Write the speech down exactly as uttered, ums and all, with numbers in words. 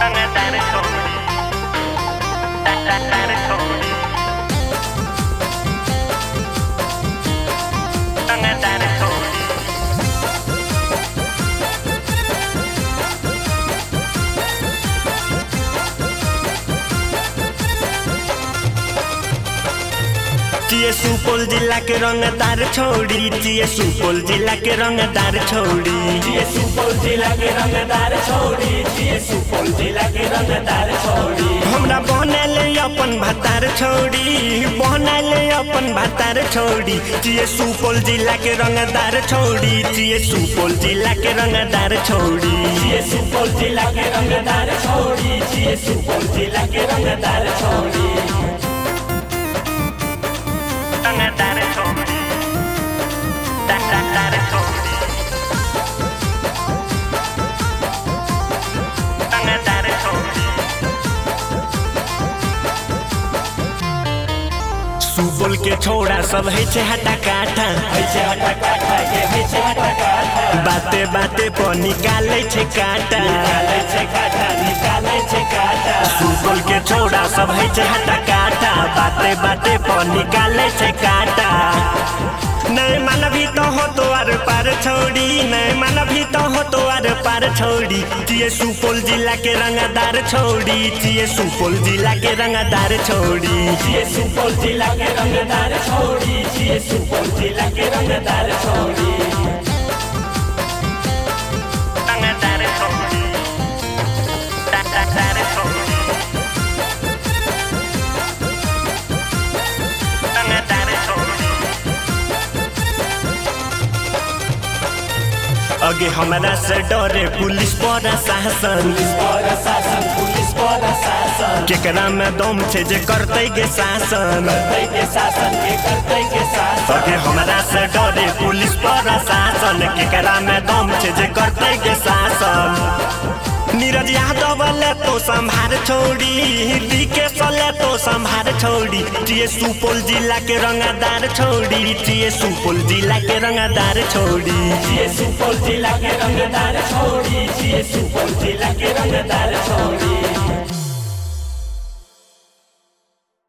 जिए सुपौल जिला के रंगदार छोड़ी जिए सुपौल जिला के रंगदार छोड़ी जिए सुपौल जिला के रंगदार छोड़ी जिए सुपौल जिला के रंगदार छोड़ी हमरा बनले अपन भतार छोड़ी बनले अपन भतार छोड़ी जिए सुपौल जिला के रंगदार छोड़ी जिए सुपौल जिला के रंगदार छोड़ी जिए सुपौल जिला के रंगदार छोड़ी जिए सुपौल जिला के रंगदार छोड़ी रंगदार छोड़ी रंगदार छोड़ी रंगदार छोड़ी सुपौल के छोड़ा सब है छे हटा काठा है छे हटा काठा के है छे हटा काठा बाते बाते पर निकाले छे काटा निकाले छे काठा निकाले छे काठा सुपौल के छोड़ा सब है छे हटा काठा बाते बाते पर निकाले छे काटा नहीं मन भी तो हो तो आर पार छोड़ी नहीं मन भी तो हो तो आर पार छोड़ी जिए सुपौल जिला के रंगदार छोड़ी जिए सुपौल जिला के रंगदार छोड़ी जिए सुपौल जिला के रंगदार छोड़ी जिए सुपौल जिला के रंगदार छोड़ी रंगदार छोड़ी रंगदार छोड़ी रंगदार छोड़ी अगे हमरा से डरे पुलिस पर शासन पुलिस पर शासन पुलिस पर शासन केकरा में दम छे जे करतै के शासन करतै के शासन के करतै के शासन अगे हमरा से डरे पुलिस पर शासन केकरा में दम छे जे करतै के शासन नीरज यादव ले तो संभार छोड़ी डीके ले तो संभार छोड़ी जिए सुपौल जिला के रंगदार छोड़ी जिए सुपौल जिला के रंगदार छोड़ी जिए सुपौल जिला के रंगदार छोड़ी जिए सुपौल जिला के रंगदार छोड़ी।